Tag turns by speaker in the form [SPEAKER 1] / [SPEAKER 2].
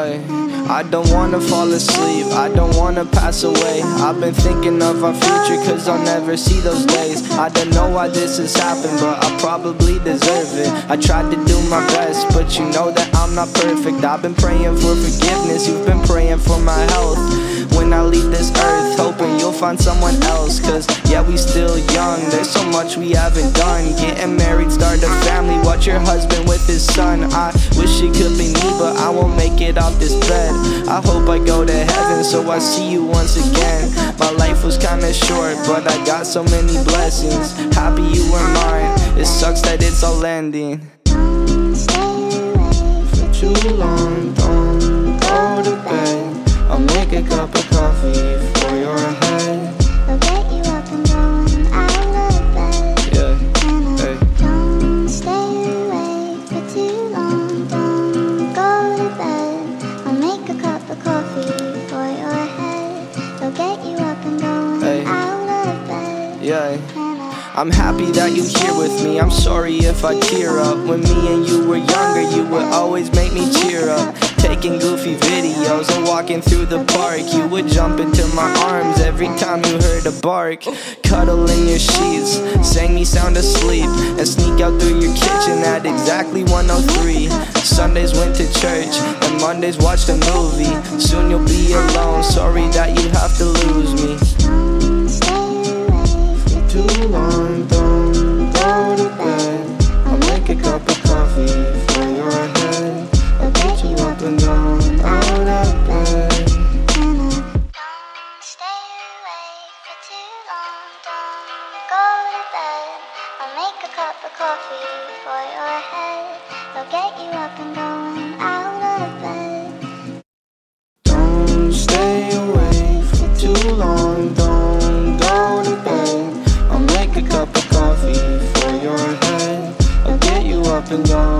[SPEAKER 1] Yeah, I don't wanna fall asleep, I don't wanna pass away. I've been thinking of our future, cause I'll never see those days. I don't know why this has happened, but I probably deserve it. I tried to do my best, but you know that I'm not perfect. I've been praying for forgiveness, you've been praying for my health. When I leave this earth, hoping you'll find someone else. Cause yeah, we still young, there's so much we haven't done. Getting married, start a family, watch your husband with his son. I wish it could be me, but I won't make it off this bed. I hope I go to heaven, so I see you once again. My life was kinda short, but I got so many blessings. Happy you were mine, it sucks that it's all ending. For too long, don't go to bed. I'll make a cup of coffee for your head.
[SPEAKER 2] I'll get you up and going out of bed.
[SPEAKER 1] Yeah, hey.
[SPEAKER 2] Don't stay awake for too long. Don't go to bed. I'll make a cup of coffee for your head. I'll get you up and going out of bed.
[SPEAKER 1] Yeah. I'm happy that you're here with me, I'm sorry if I tear up. When me and you were younger, you would always make me cheer up. Taking goofy videos and walking through the park, you would jump into my arms every time you heard a bark. Cuddle in your sheets, sang me sound asleep, and sneak out through your kitchen at exactly 1:03. Sundays went to church, and Mondays watched a movie. Soon you'll be alone, sorry that you have to lose me. Too long, don't go to bed. I'll make a cup of coffee for your head. I'll get you up and down out of bed.
[SPEAKER 2] Don't stay awake for too long. Don't go to bed. I'll make a cup of coffee for your head. I'll get you up and going out of bed.
[SPEAKER 1] Don't stay awake for too long, don't go to bed. I'll make a cup of coffee for your head. I'll get you up and down